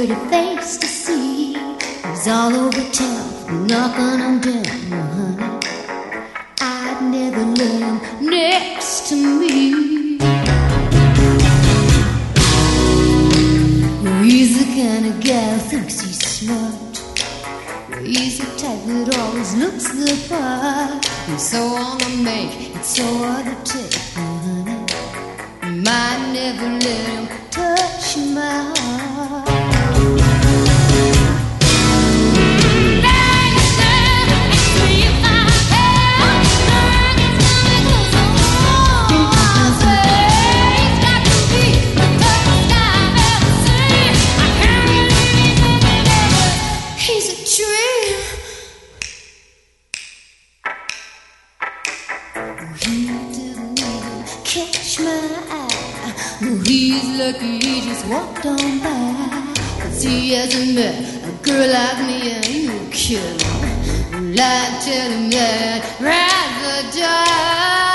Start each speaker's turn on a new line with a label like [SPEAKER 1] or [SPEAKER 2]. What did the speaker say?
[SPEAKER 1] pretty face to see. He's all over town, knocking on down, honey. I'd never let him next to me. He's the kind of guy who thinks he's smart. He's the type that always looks the part. He's so on the make, it's so hard to take, honey. Might never let him touch my heart. He's lucky he just walked on by, 'cause he hasn't met a girl like me, and you kill him. Like tell him that I'd rather die.